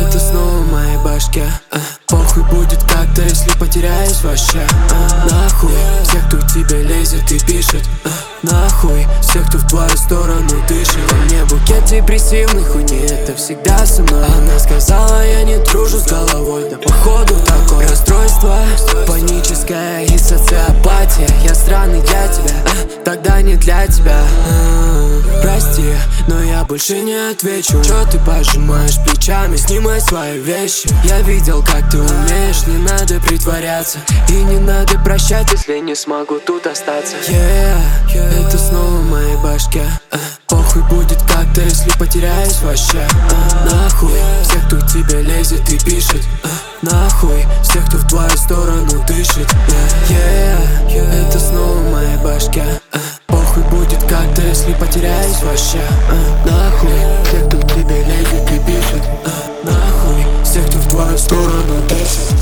Это снова в моей башке. Похуй будет как-то, если потеряюсь вообще. Нахуй всех, кто к тебе лезет и пишет. Нахуй всех, кто в твою сторону дышит. Во мне букет депрессивной хуйни, это всегда со мной. Она сказала, я не дружу с головой. Да походу такое расстройство паническое и социопатия. Я странный для тебя, тогда не для тебя. Прости, но я больше не отвечу. Чё ты пожимаешь плечами, снимай свои вещи. Я видел, как ты умеешь, не надо притворяться. И не надо прощать, если не смогу тут остаться. Это снова в моей башке. Похуй будет как-то, если потеряюсь вообще. Нахуй всех, кто к тебе лезет и пишет. Нахуй всех, кто в твою сторону дышит. Это снова в моей башке. Похуй будет как-то, если потеряюсь вообще. Нахуй всех, кто к тебе лезет и пишет. Нахуй всех, кто в твою сторону дышит.